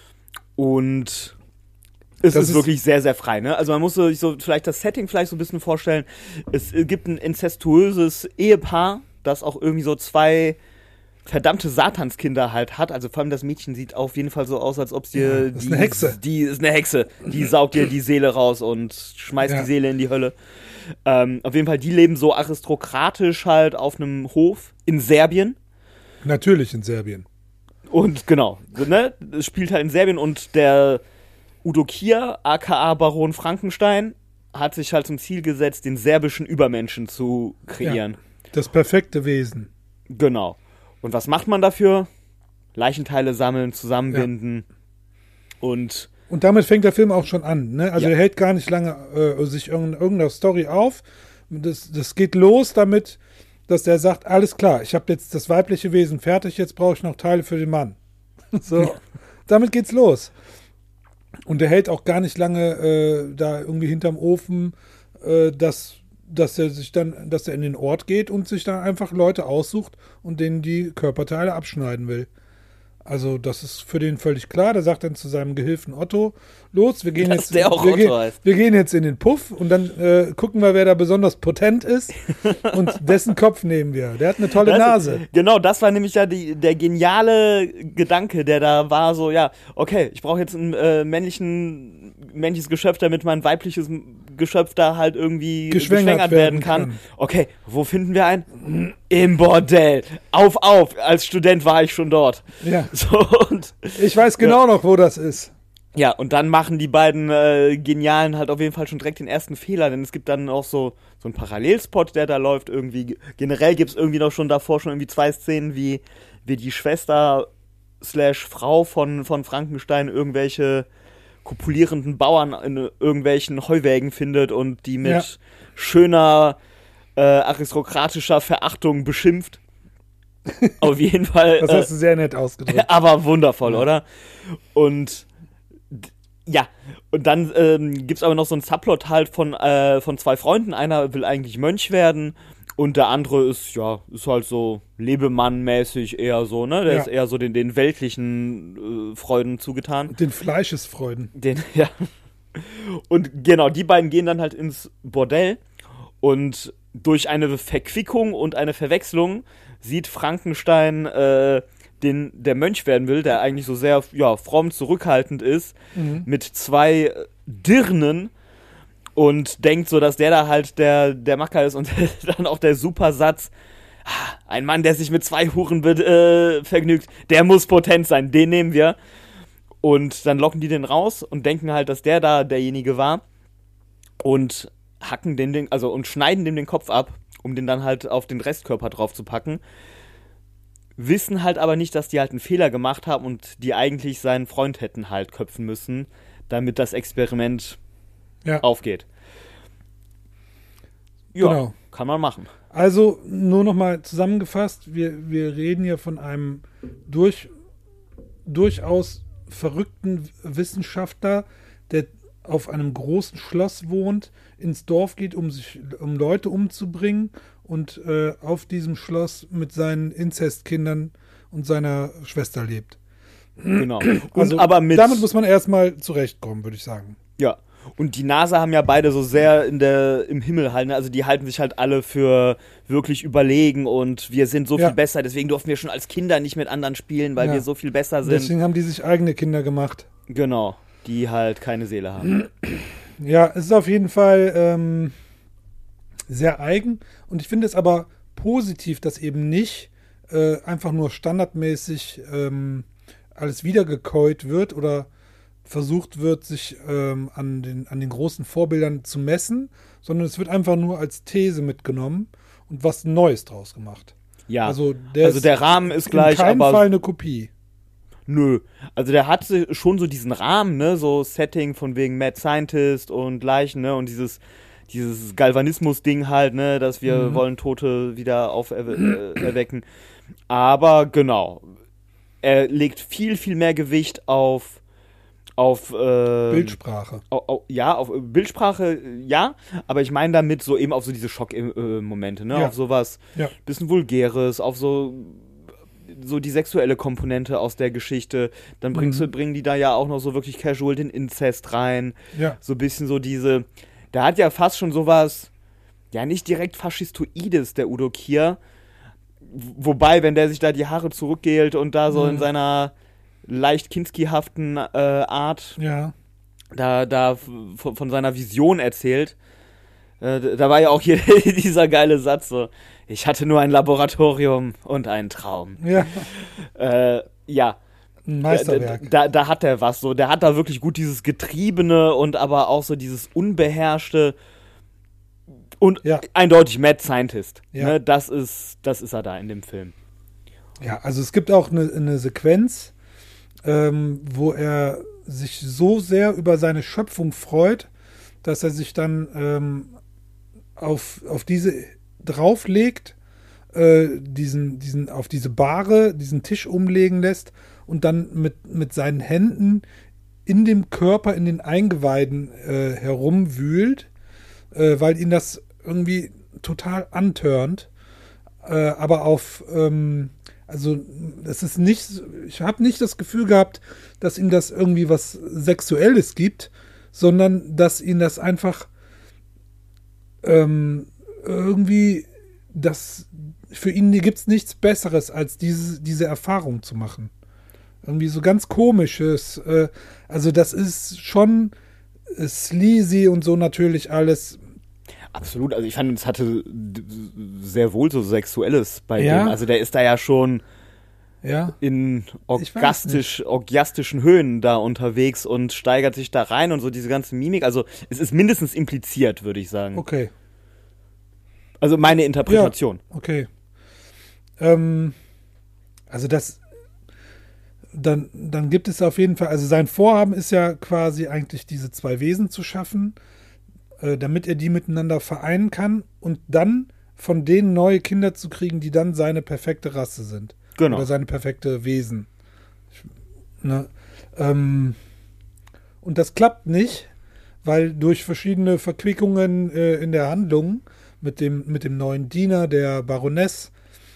Und es
Das
ist
ist-
wirklich sehr, sehr frei, ne? Also man muss sich so vielleicht das Setting vielleicht so ein bisschen vorstellen. Es gibt ein inzestuöses Ehepaar, das auch irgendwie so zwei verdammte Satanskinder halt hat. Also vor allem das Mädchen sieht auf jeden Fall so aus, als ob sie
Ja,
die,
das ist eine Hexe.
Die ist eine Hexe. Die saugt ihr die Seele raus und schmeißt
Ja.
die Seele in die Hölle. Ähm, auf jeden Fall, die leben so aristokratisch halt auf einem Hof in Serbien.
Natürlich in Serbien.
Und genau, ne? Es spielt halt in Serbien und der Udo Kier, aka Baron Frankenstein, hat sich halt zum Ziel gesetzt, den serbischen Übermenschen zu kreieren.
Das perfekte Wesen.
Genau. Und was macht man dafür? Leichenteile sammeln, zusammenbinden und
Und damit fängt der Film auch schon an. Ne? Also
Ja.
er hält gar nicht lange äh, sich irgendeiner irgendeiner Story auf. Das, das geht los damit, dass der sagt, alles klar, ich habe jetzt das weibliche Wesen fertig, jetzt brauche ich noch Teile für den Mann. So, damit geht's los. Und er hält auch gar nicht lange äh, da irgendwie hinterm Ofen, äh, dass, dass er sich dann, dass er in den Ort geht und sich dann einfach Leute aussucht und denen die Körperteile abschneiden will. Also das ist für den völlig klar. Der sagt dann zu seinem Gehilfen Otto, los, wir gehen
Dass
jetzt,
der auch
wir,
Otto
gehen,
heißt.
wir gehen jetzt in den Puff und dann äh, gucken wir, wer da besonders potent ist und dessen Kopf nehmen wir. Der hat eine tolle
Das-
Nase.
Genau, das war nämlich ja die, der geniale Gedanke, der da war, so, ja, okay, ich brauche jetzt ein äh, männlichen, männliches Geschöpf, damit mein weibliches Geschöpf da halt irgendwie
Geschwängert
geschwängert,
werden
werden kann.
kann.
Okay, wo finden wir einen? Im Bordell. Auf, auf. Als Student war ich schon dort.
Ja.
So, und
Ich weiß genau noch, wo das ist.
ja, und dann machen die beiden äh, Genialen halt auf jeden Fall schon direkt den ersten Fehler, denn es gibt dann auch so, so einen Parallelspot, der da läuft irgendwie. Generell gibt es irgendwie noch schon davor schon irgendwie zwei Szenen, wie, wie die Schwester slash Frau von, von Frankenstein irgendwelche kopulierenden Bauern in irgendwelchen Heuwägen findet und die mit
Ja.
schöner äh, aristokratischer Verachtung beschimpft. Auf jeden Fall.
Das
äh,
hast du sehr nett ausgedrückt.
aber wundervoll,
Ja.
oder? Und d- ja, und dann ähm, gibt es aber noch so einen Subplot halt von, äh, von zwei Freunden. Einer will eigentlich Mönch werden und der andere ist, ja, ist halt so Lebemann-mäßig eher so, ne? Der
Ja.
ist eher so den, den weltlichen äh, Freuden zugetan.
Den Fleischesfreuden.
Den, ja. Und genau, die beiden gehen dann halt ins Bordell und durch eine Verquickung und eine Verwechslung sieht Frankenstein äh, den der Mönch werden will, der eigentlich so sehr ja, fromm zurückhaltend ist,
Mhm.
mit zwei äh, Dirnen und denkt so, dass der da halt der, der Macker ist und dann auch der Supersatz, "Ah, ein Mann, der sich mit zwei Huren be- äh, vergnügt, der muss potent sein, den nehmen wir." Und dann locken die den raus und denken halt, dass der da derjenige war und hacken den, den also und schneiden dem den Kopf ab, um den dann halt auf den Restkörper drauf zu packen. Wissen halt aber nicht, dass die halt einen Fehler gemacht haben und die eigentlich seinen Freund hätten halt köpfen müssen, damit das Experiment
Ja.
aufgeht. Ja,
Genau.
kann man machen.
Also nur noch mal zusammengefasst, wir, wir reden hier von einem durch, durchaus verrückten Wissenschaftler, der auf einem großen Schloss wohnt, ins Dorf geht, um sich um Leute umzubringen und äh, auf diesem Schloss mit seinen Inzestkindern und seiner Schwester lebt.
Genau. Und
Also
aber mit
damit muss man erstmal zurechtkommen, würde ich sagen.
Ja. Und die NASA haben ja beide so sehr in der, im Himmel halt, ne? Also die halten sich halt alle für wirklich überlegen und wir sind so
Ja.
viel besser, deswegen durften wir schon als Kinder nicht mit anderen spielen, weil
Ja.
wir so viel besser sind.
Deswegen haben die sich eigene Kinder gemacht.
Genau, die halt keine Seele haben.
Ja, es ist auf jeden Fall ähm, sehr eigen und ich finde es aber positiv, dass eben nicht äh, einfach nur standardmäßig ähm, alles wiedergekäut wird oder versucht wird, sich ähm, an, den, an den großen Vorbildern zu messen, sondern es wird einfach nur als These mitgenommen und was Neues draus gemacht.
Ja,
Also der,
also der Rahmen ist
in
gleich,
keinem
aber
Fall eine Kopie.
nö. Also der hatte schon so diesen Rahmen, ne, so Setting von wegen Mad Scientist und Leichen, ne, und dieses dieses Galvanismus-Ding halt, ne, dass wir
Mhm.
wollen Tote wieder auferwecken. Aber genau, er legt viel, viel mehr Gewicht auf auf äh,
Bildsprache.
Au, au, ja, auf Bildsprache, ja, aber ich meine damit so eben auf so diese Schockmomente, ne?
Ja.
Auf sowas
Ja.
bisschen Vulgäres, auf so so die sexuelle Komponente aus der Geschichte. Dann bringst
Mhm.
du, bringen die da ja auch noch so wirklich casual den Inzest rein.
Ja.
So ein bisschen so diese, da hat ja fast schon sowas, ja nicht direkt Faschistoides, der Udo Kier. Wobei, wenn der sich da die Haare zurückgelt und da so
Mhm.
in seiner leicht Kinski-haften äh, Art
Ja.
da, da f- von, von seiner Vision erzählt. Äh, da war ja auch hier dieser geile Satz so, ich hatte nur ein Laboratorium und einen Traum.
Ja.
Äh, ja,
Ein
da,
Meisterwerk.
da, da hat er was so. Der hat da wirklich gut dieses Getriebene und aber auch so dieses Unbeherrschte und
Ja.
eindeutig Mad Scientist.
Ja.
Ne? Das ist, das ist er da in dem Film.
Ja, also es gibt auch eine, eine Sequenz, ähm, wo er sich so sehr über seine Schöpfung freut, dass er sich dann ähm, auf, auf diese drauflegt, äh, diesen, diesen, auf diese Bahre, diesen Tisch umlegen lässt und dann mit, mit seinen Händen in dem Körper, in den Eingeweiden äh, herumwühlt, äh, weil ihn das irgendwie total antörnt. Äh, aber auf, ähm, also es ist nicht, ich habe nicht das Gefühl gehabt, dass ihm das irgendwie was Sexuelles gibt, sondern dass ihn das einfach ähm, irgendwie, das, für ihn gibt es nichts Besseres, als diese, diese Erfahrung zu machen. Irgendwie so ganz komisches, äh, also das ist schon äh, sleazy und so natürlich alles.
Absolut, also ich fand, es hatte d- sehr wohl so Sexuelles bei
Ja.
dem. Also der ist da ja schon
Ja,
in
Ich weiß
orgastisch, orgiastischen Höhen da unterwegs und steigert sich da rein und so diese ganze Mimik. Also es ist mindestens impliziert, würde ich sagen.
okay.
Also meine Interpretation.
Okay. Ähm, also das, dann, dann gibt es auf jeden Fall, also sein Vorhaben ist ja quasi eigentlich diese zwei Wesen zu schaffen, äh, damit er die miteinander vereinen kann und dann von denen neue Kinder zu kriegen, die dann seine perfekte Rasse sind.
Genau.
Oder seine perfekte Wesen. Ich, ne? ähm, und das klappt nicht, weil durch verschiedene Verquickungen äh, in der Handlung mit dem, mit dem neuen Diener, der Baroness,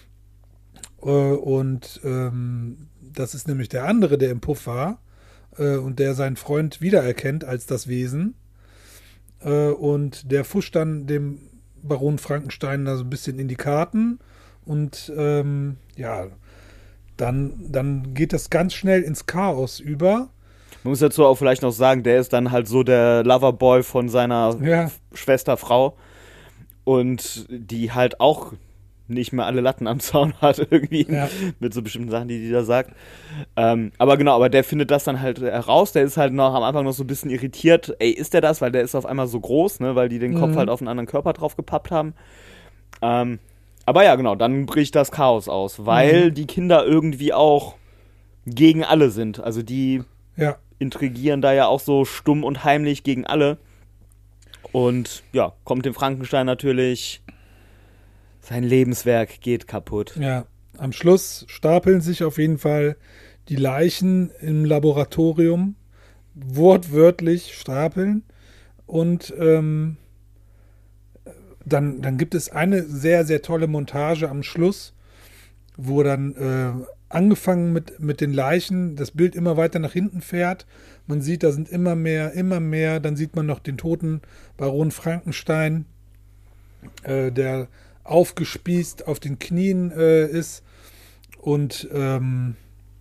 äh, und ähm, das ist nämlich der andere, der im Puff war, äh, und der seinen Freund wiedererkennt als das Wesen. Äh, und der fuscht dann dem Baron Frankenstein da so ein bisschen in die Karten. Und ähm, ja, dann, dann geht das ganz schnell ins Chaos über.
Man muss dazu auch vielleicht noch sagen, der ist dann halt so der Loverboy von seiner
Ja.
Schwester Frau und die halt auch nicht mehr alle Latten am Zaun hat irgendwie
Ja.
mit so bestimmten Sachen, die die da sagt. Ähm, aber genau, aber der findet das dann halt heraus. Der ist halt noch am Anfang noch so ein bisschen irritiert. Ey, ist der das? Weil der ist auf einmal so groß, ne? Weil die den Kopf
Mhm.
halt auf einen anderen Körper drauf gepappt haben. Ähm, aber ja, genau, dann bricht das Chaos aus, weil
Mhm.
die Kinder irgendwie auch gegen alle sind. Also die
Ja.
intrigieren da ja auch so stumm und heimlich gegen alle. Und ja, kommt dem Frankenstein natürlich, sein Lebenswerk geht kaputt.
Ja, am Schluss stapeln sich auf jeden Fall die Leichen im Laboratorium, wortwörtlich stapeln. Und ähm, dann, dann gibt es eine sehr, sehr tolle Montage am Schluss, wo dann äh, angefangen mit, mit den Leichen, das Bild immer weiter nach hinten fährt. Man sieht, da sind immer mehr, immer mehr. Dann sieht man noch den toten Baron Frankenstein, äh, der aufgespießt auf den Knien äh, ist und ähm,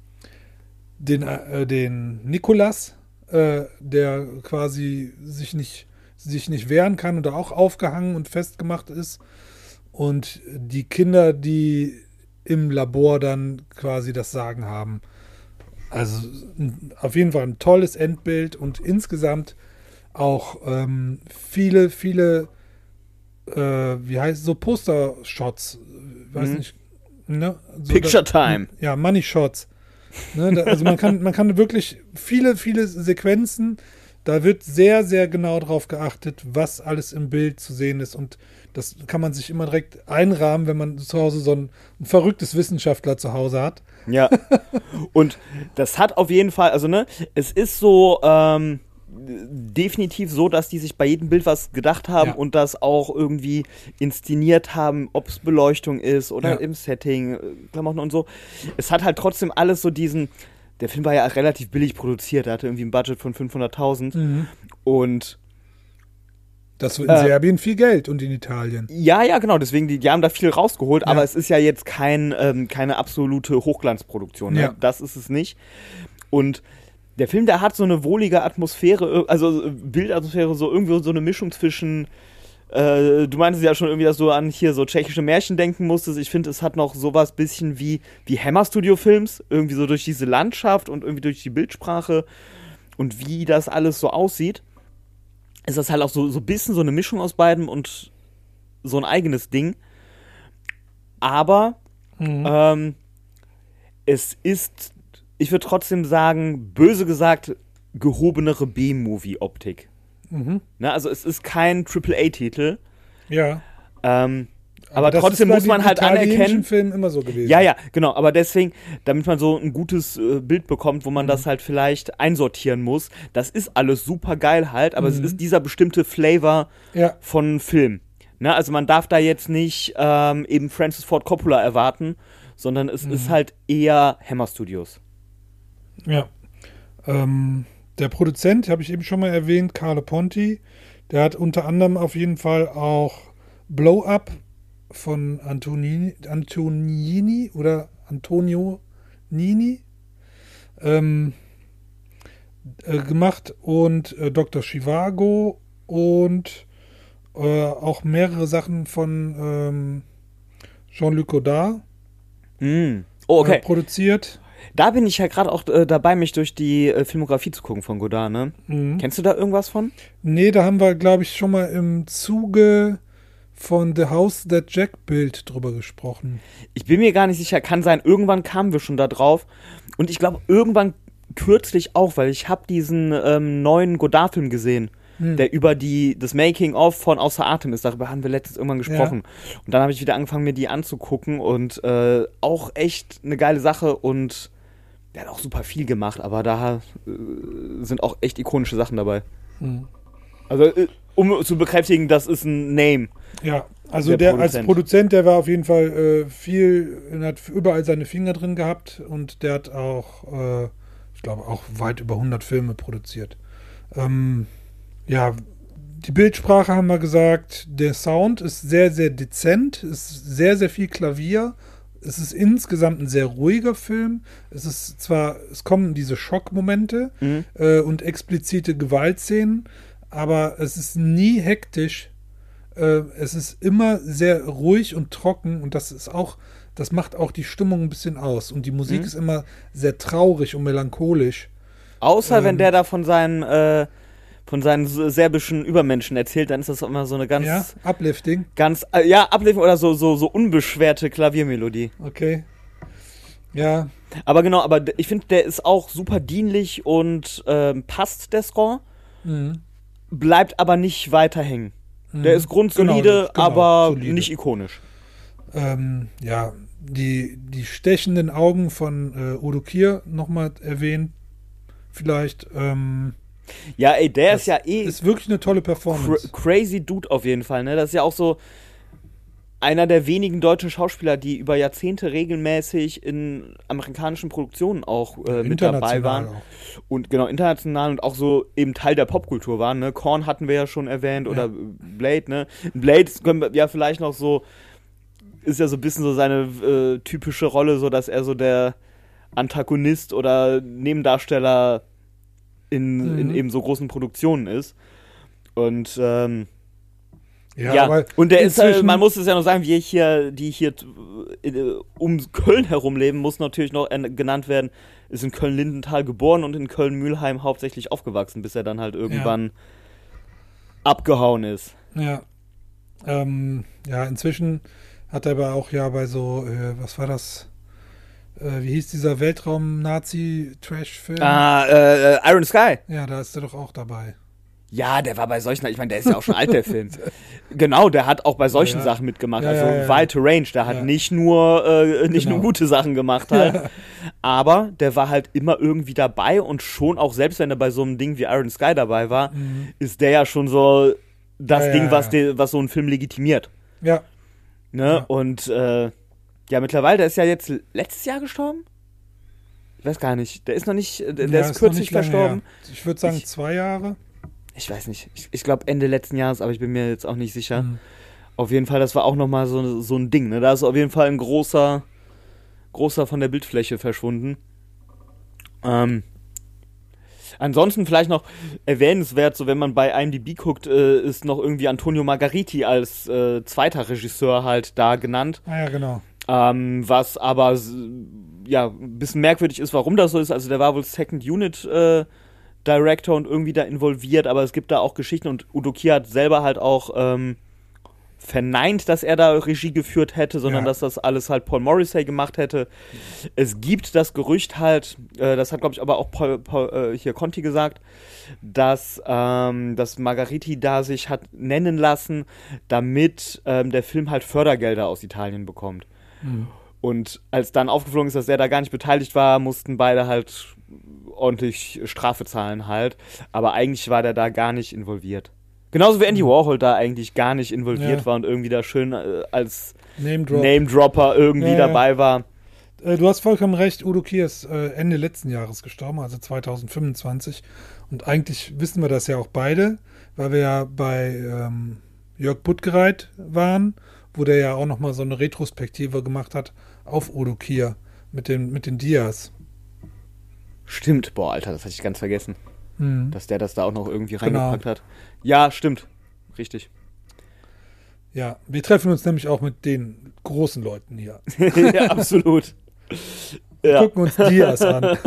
den, äh, den Nikolas, äh, der quasi sich nicht, sich nicht wehren kann und da auch aufgehangen und festgemacht ist. Und die Kinder, die im Labor dann quasi das Sagen haben. Also auf jeden Fall ein tolles Endbild und insgesamt auch ähm, viele, viele, äh, wie heißt es, so Poster-Shots. Weiß
Mhm.
nicht. Ne? So
Picture
da,
Time.
Ja, Money-Shots. Ne? Da, also man kann, man kann wirklich viele, viele Sequenzen, da wird sehr, sehr genau drauf geachtet, was alles im Bild zu sehen ist und das kann man sich immer direkt einrahmen, wenn man zu Hause so ein, ein verrücktes Wissenschaftler zu Hause hat.
Ja. Und das hat auf jeden Fall, also ne, es ist so ähm, definitiv so, dass die sich bei jedem Bild was gedacht haben
Ja.
und das auch irgendwie inszeniert haben, ob es Beleuchtung ist oder
Ja.
im Setting, äh, Klamotten und so. Es hat halt trotzdem alles so diesen, der Film war ja relativ billig produziert, der hatte irgendwie ein Budget von fünfhunderttausend
Mhm.
und
Das in
Äh,
Serbien viel Geld und in Italien.
ja, ja, genau, deswegen, die, die haben da viel rausgeholt,
Ja.
aber es ist ja jetzt kein, ähm, keine absolute Hochglanzproduktion, ne?
Ja.
Das ist es nicht. Und der Film, der hat so eine wohlige Atmosphäre, also äh, Bildatmosphäre, so irgendwie so eine Mischung zwischen, äh, du meintest ja schon irgendwie, dass du an hier so tschechische Märchen denken musstest. Ich finde, es hat noch sowas bisschen wie, wie Hammer Studio Films, irgendwie so durch diese Landschaft und irgendwie durch die Bildsprache und wie das alles so aussieht. Ist das halt auch so, so ein bisschen so eine Mischung aus beidem und so ein eigenes Ding. Aber
Mhm.
ähm, es ist, ich würde trotzdem sagen, böse gesagt, gehobenere B-Movie-Optik.
Mhm.
Ne? Also es ist kein Triple A-Titel.
Ja.
Ähm, aber
das
trotzdem
ist bei
muss man
den
halt
italienischen
anerkennen.
Filmen immer so gewesen.
Ja, ja, genau. Aber deswegen, damit man so ein gutes äh, Bild bekommt, wo man
Mhm.
das halt vielleicht einsortieren muss, das ist alles super geil halt, aber es
Mhm.
ist dieser bestimmte Flavor
Ja.
von Film. Ne? Also man darf da jetzt nicht ähm, eben Francis Ford Coppola erwarten, sondern es
Mhm.
ist halt eher Hammer Studios.
Ja. Ähm, der Produzent, habe ich eben schon mal erwähnt, Carlo Ponti, der hat unter anderem auf jeden Fall auch Blow Up von Antonini, Antonini oder Antonio Nini ähm, äh, gemacht und äh, Doktor Zhivago und äh, auch mehrere Sachen von ähm, Jean-Luc Godard
Mm. Oh,
äh,
okay.
produziert.
Da bin ich ja gerade auch äh, dabei, mich durch die äh, Filmografie zu gucken von Godard, ne?
Mhm.
Kennst du da irgendwas von?
Nee, da haben wir, glaube ich, schon mal im Zuge von The House That Jack Built drüber gesprochen.
Ich bin mir gar nicht sicher, kann sein, irgendwann kamen wir schon da drauf. Und ich glaube, irgendwann kürzlich auch, weil ich habe diesen ähm, neuen Godard-Film gesehen,
Hm.
der über die das Making-of von Außer Atem ist. Darüber haben wir letztens irgendwann gesprochen. Und dann habe ich wieder angefangen, mir die anzugucken und äh, auch echt eine geile Sache und der hat auch super viel gemacht, aber da äh, sind auch echt ikonische Sachen dabei.
Hm.
Also, äh, um zu bekräftigen, das ist ein Name.
Ja, also
Der
der,
Produzent.
als Produzent, der war auf jeden Fall äh, viel, hat überall seine Finger drin gehabt und der hat auch, äh, ich glaube, auch weit über hundert Filme produziert. Ähm, ja, die Bildsprache haben wir gesagt, der Sound ist sehr, sehr dezent, ist sehr, sehr viel Klavier. Es ist insgesamt ein sehr ruhiger Film. Es ist zwar, es kommen diese Schockmomente
Mhm.
äh, und explizite Gewaltszenen, aber es ist nie hektisch. Äh, es ist immer sehr ruhig und trocken und das ist auch, das macht auch die Stimmung ein bisschen aus. Und die Musik
Mhm.
ist immer sehr traurig und melancholisch.
Außer
Ähm.
wenn der da von seinen, äh, von seinen serbischen Übermenschen erzählt, dann ist das immer so eine ganz,
Ja, Uplifting.
ganz, äh, ja, Ableben oder so, so, so unbeschwerte Klaviermelodie.
Okay. Ja,
Aber genau, aber d- ich finde, der ist auch super dienlich und ähm, passt der Score,
mhm.
bleibt aber nicht weiter hängen.
Mhm.
Der ist grundsolide,
Genau, genau,
aber
solide.
nicht ikonisch.
Ähm, ja, die, die stechenden Augen von äh, Udo Kier nochmal erwähnt. Vielleicht. Ähm,
Ja, ey, der
das
ist ja eh
ist wirklich eine tolle
cra
Performance.
crazy Dude auf jeden Fall, ne? Das ist ja auch so, einer der wenigen deutschen Schauspieler, die über Jahrzehnte regelmäßig in amerikanischen Produktionen auch äh, mit dabei waren. Auch. Und genau, international und auch so eben Teil der Popkultur waren. Ne? Korn hatten wir ja schon erwähnt oder ja. Blade. Ne? Blade können wir ja vielleicht noch so, ist ja so ein bisschen so seine äh, typische Rolle, so dass er so der Antagonist oder Nebendarsteller in, mhm. in eben so großen Produktionen ist. Und ähm, Ja, ja. Aber und der ist, äh, man muss es ja noch sagen, wir hier, die hier äh, um Köln herum leben, muss natürlich noch äh, genannt werden, ist in Köln-Lindenthal geboren und in Köln-Mühlheim hauptsächlich aufgewachsen, bis er dann halt irgendwann ja. abgehauen ist.
Ja. Ähm, ja, inzwischen hat er aber auch ja bei so, äh, was war das? Äh, wie hieß dieser Weltraum-Nazi-Trash-Film?
Ah, äh, Iron Sky.
Ja, da ist er doch auch dabei.
Ja, der war bei solchen, ich meine, der ist ja auch schon alt, der Film. Genau, der hat auch bei solchen ja. Sachen mitgemacht. Ja, also ja, ja. weite Range, der hat ja. nicht nur äh, nicht genau. nur gute Sachen gemacht halt. Ja. Aber der war halt immer irgendwie dabei und schon auch, selbst wenn er bei so einem Ding wie Iron Sky dabei war, mhm. ist der ja schon so das ja, Ding, ja, ja. Was, de, was so einen Film legitimiert.
Ja.
Ne? Ja. Und äh, ja, mittlerweile, der ist ja jetzt letztes Jahr gestorben? Ich weiß gar nicht. Der ist noch nicht, der, der
ja,
ist kürzlich verstorben.
Her. Ich würde sagen ich, zwei Jahre.
Ich weiß nicht. Ich, ich glaube Ende letzten Jahres, aber ich bin mir jetzt auch nicht sicher. Mhm. Auf jeden Fall, das war auch nochmal so, so ein Ding. Ne? Da ist auf jeden Fall ein großer, großer von der Bildfläche verschwunden. Ähm, ansonsten vielleicht noch erwähnenswert, so wenn man bei I M D B guckt, äh, ist noch irgendwie Antonio Margheriti als äh, zweiter Regisseur halt da genannt.
Ah ja, genau.
Ähm, was aber ja ein bisschen merkwürdig ist, warum das so ist. Also der war wohl Second Unit äh, Director und irgendwie da involviert, aber es gibt da auch Geschichten und Udo Kier hat selber halt auch ähm, verneint, dass er da Regie geführt hätte, sondern ja. dass das alles halt Paul Morrissey gemacht hätte. Es gibt das Gerücht halt, äh, das hat glaube ich aber auch Paul, Paul, äh, hier Conti gesagt, dass, ähm, dass Margheriti da sich hat nennen lassen, damit ähm, der Film halt Fördergelder aus Italien bekommt. Mhm. Und als dann aufgeflogen ist, dass er da gar nicht beteiligt war, mussten beide halt ordentlich Strafe zahlen halt. Aber eigentlich war der da gar nicht involviert. Genauso wie Andy Warhol da eigentlich gar nicht involviert ja. war und irgendwie da schön äh, als Name-Drop. Name-Dropper irgendwie ja, dabei ja. war.
Äh, du hast vollkommen recht, Udo Kier ist äh, Ende letzten Jahres gestorben, also zwanzig fünfundzwanzig. Und eigentlich wissen wir das ja auch beide, weil wir ja bei ähm, Jörg Buttgereit waren, wo der ja auch nochmal so eine Retrospektive gemacht hat auf Udo Kier mit den, mit den Dias.
Stimmt, boah, Alter, das hatte ich ganz vergessen. Mhm. Dass der das da auch noch irgendwie reingepackt
genau.
hat. Ja, stimmt. Richtig.
Ja, wir treffen uns nämlich auch mit den großen Leuten hier.
Ja, absolut.
Wir ja. gucken uns Dias an.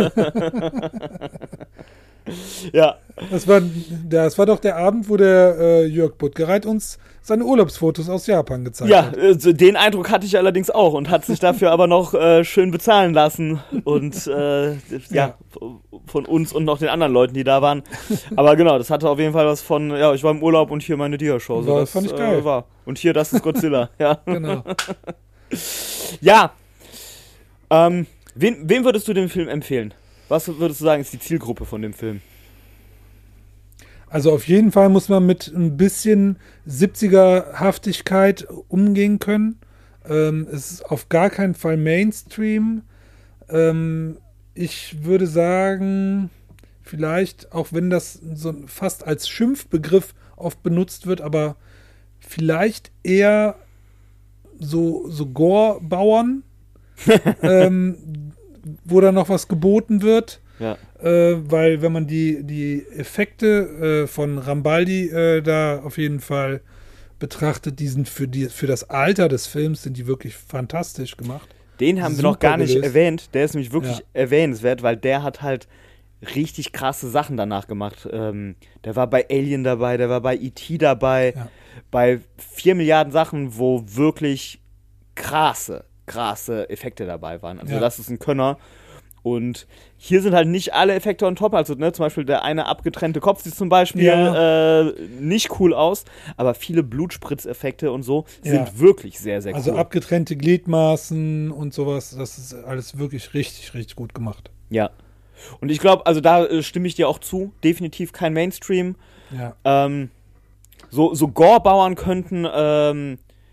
Ja.
Das war, das war doch der Abend, wo der äh, Jörg Buttgereit uns seine Urlaubsfotos aus Japan gezeigt
ja,
hat.
Ja, äh, den Eindruck hatte ich allerdings auch und hat sich dafür aber noch äh, schön bezahlen lassen und äh, ja, ja, von uns und noch den anderen Leuten, die da waren. Aber genau, das hatte auf jeden Fall was von, ja, ich war im Urlaub und hier meine Dia-Show. So,
das fand ich geil.
Äh, war. Und hier, das ist Godzilla. Ja,
genau.
Ja, ähm, wen, wem würdest du den Film empfehlen? Was würdest du sagen, ist die Zielgruppe von dem Film?
Also auf jeden Fall muss man mit ein bisschen siebziger-Haftigkeit umgehen können. Ähm, es ist auf gar keinen Fall Mainstream. Ähm, ich würde sagen, vielleicht, auch wenn das so fast als Schimpfbegriff oft benutzt wird, aber vielleicht eher so, so Gore-Bauern, ähm, wo da noch was geboten wird.
Ja.
Äh, weil wenn man die, die Effekte äh, von Rambaldi äh, da auf jeden Fall betrachtet, die sind für, die, für das Alter des Films sind die wirklich fantastisch gemacht.
Den haben wir noch gar nicht erwähnt. Der ist nämlich wirklich ja. erwähnenswert, weil der hat halt richtig krasse Sachen danach gemacht. Ähm, der war bei Alien dabei, der war bei E T dabei, ja. bei vier Milliarden Sachen, wo wirklich krasse, krasse Effekte dabei waren. Also ja. das ist ein Könner. Und hier sind halt nicht alle Effekte on top, also ne, zum Beispiel der eine abgetrennte Kopf sieht zum Beispiel ja. äh, nicht cool aus, aber viele Blutspritzeffekte und so sind ja. wirklich sehr, sehr cool.
Also abgetrennte Gliedmaßen und sowas, das ist alles wirklich richtig, richtig gut gemacht.
Ja. Und ich glaube, also da äh, stimme ich dir auch zu, definitiv kein Mainstream.
Ja.
Ähm, so so Gore-Bauern könnten ähm,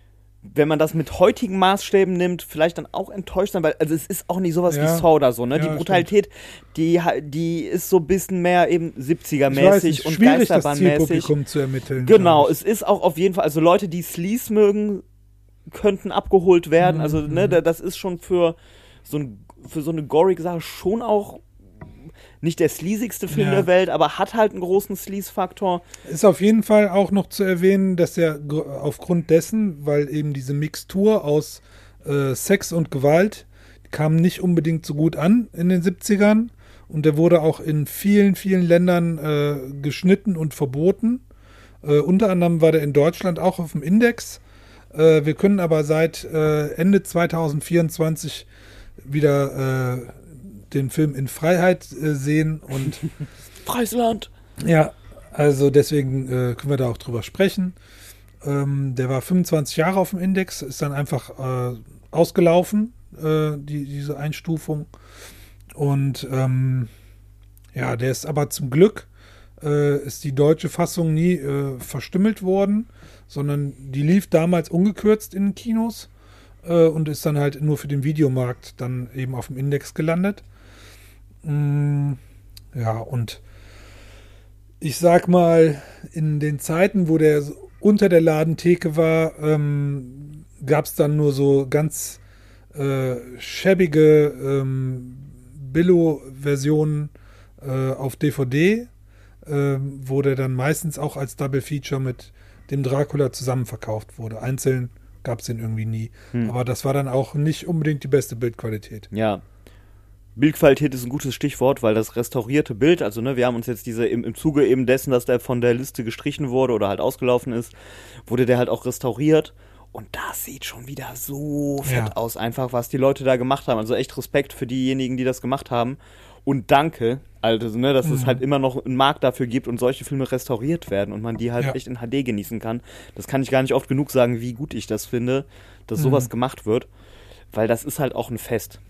wenn man das mit heutigen Maßstäben nimmt, vielleicht dann auch enttäuscht sein, weil also es ist auch nicht sowas
Ja.
wie Saw oder so, ne?
Ja,
die Brutalität, die, ha- die ist so ein bisschen mehr eben
Ich weiß
siebziger-mäßig
nicht,
und
schwierig, das
Geisterbahnmäßig.
Zielpublikum zu ermitteln.
Genau,
glaub ich.
es ist auch auf jeden Fall, also Leute, die Sleaze mögen, könnten abgeholt werden.
Mhm,
Also, ne,
mhm.
da- das ist schon für so, ein, für so eine gorige Sache schon auch nicht der sleazigste Film
Ja.
der Welt, aber hat halt einen großen Sleaze-Faktor.
Ist auf jeden Fall auch noch zu erwähnen, dass er gr- aufgrund dessen, weil eben diese Mixtur aus äh, Sex und Gewalt kam nicht unbedingt so gut an in den siebzigern und der wurde auch in vielen, vielen Ländern äh, geschnitten und verboten. Äh, unter anderem war der in Deutschland auch auf dem Index. Äh, wir können aber seit äh, Ende zwanzig vierundzwanzig wieder äh, den Film in Freiheit äh, sehen und
Preisland.
ja, also deswegen äh, können wir da auch drüber sprechen. Ähm, der war fünfundzwanzig Jahre auf dem Index, ist dann einfach äh, ausgelaufen, äh, die, diese Einstufung. Und ähm, ja, der ist aber zum Glück, äh, ist die deutsche Fassung nie äh, verstümmelt worden, sondern die lief damals ungekürzt in den Kinos äh, und ist dann halt nur für den Videomarkt dann eben auf dem Index gelandet. Mm, ja, und ich sag mal, in den Zeiten, wo der so unter der Ladentheke war, ähm, gab es dann nur so ganz äh, schäbige ähm, Billo-Versionen äh, auf D V D, äh, wo der dann meistens auch als Double Feature mit dem Dracula zusammen verkauft wurde. Einzeln gab es den irgendwie nie.
Hm.
Aber das war dann auch nicht unbedingt die beste Bildqualität.
Ja. Bildqualität ist ein gutes Stichwort, weil das restaurierte Bild, also ne, wir haben uns jetzt diese, im, im Zuge eben dessen, dass der von der Liste gestrichen wurde oder halt ausgelaufen ist, wurde der halt auch restauriert und das sieht schon wieder so fett
Ja.
aus, einfach was die Leute da gemacht haben, also echt Respekt für diejenigen, die das gemacht haben und danke, also ne, dass
Mhm.
es halt immer noch einen Markt dafür gibt und solche Filme restauriert werden und man die halt
Ja.
echt in H D genießen kann. Das kann ich gar nicht oft genug sagen, wie gut ich das finde, dass
Mhm.
sowas gemacht wird, weil das ist halt auch ein Fest.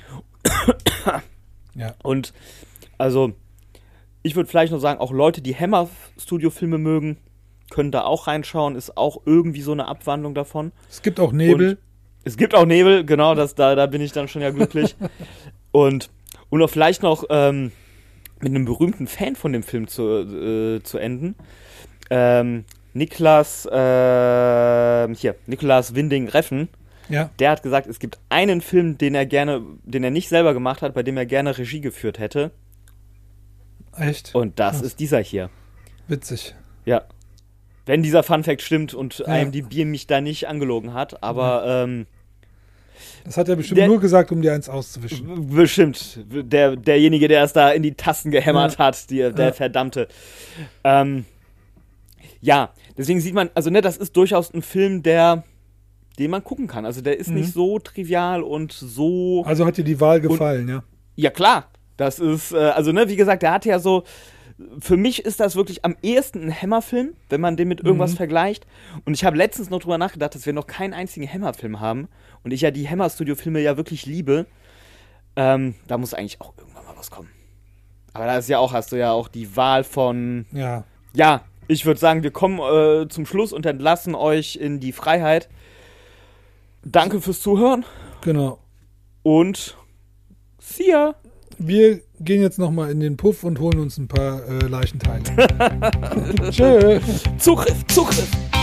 Ja.
Und also, ich würde vielleicht noch sagen, auch Leute, die Hammer-Studio-Filme mögen, können da auch reinschauen. Ist auch irgendwie so eine Abwandlung davon.
Es gibt auch Nebel.
Und es gibt auch Nebel, genau, das, da, da bin ich dann schon ja glücklich. und, und auch vielleicht noch ähm, mit einem berühmten Fan von dem Film zu, äh, zu enden. Ähm, Niklas, äh, hier, Niklas Winding Refn.
Ja.
Der hat gesagt, es gibt einen Film, den er gerne, den er nicht selber gemacht hat, bei dem er gerne Regie geführt hätte.
Echt?
Und das
Krass.
ist dieser hier.
Witzig.
Ja. Wenn dieser Funfact stimmt und
Ja.
I M D B mich da nicht angelogen hat, aber ähm,
Das hat er bestimmt
Der-
nur gesagt, um dir eins auszuwischen.
bestimmt. Der, derjenige, der es da in die Tasten gehämmert
Ja.
hat, die, der
Ja.
Verdammte. Ähm, ja, deswegen sieht man, also ne, das ist durchaus ein Film, der den man gucken kann. Also der ist
Mhm.
nicht so trivial und so.
Also hat dir die Wahl gefallen, ja?
Ja, klar. Das ist, äh, also, ne, wie gesagt, der hat ja so. Für mich ist das wirklich am ehesten ein Hammer-Film, wenn man den mit irgendwas
Mhm.
vergleicht. Und ich habe letztens noch drüber nachgedacht, dass wir noch keinen einzigen Hammer-Film haben. Und ich ja die Hammer-Studio-Filme ja wirklich liebe. Ähm, da muss eigentlich auch irgendwann mal was kommen. Aber da ist ja auch, hast du ja auch die Wahl von.
Ja.
Ja, ich würde sagen, wir kommen äh, zum Schluss und entlassen euch in die Freiheit. Danke fürs Zuhören
Genau.
und see ya.
Wir gehen jetzt nochmal in den Puff und holen uns ein paar äh, Leichenteile. Tschö.
Zugriff, Zugriff.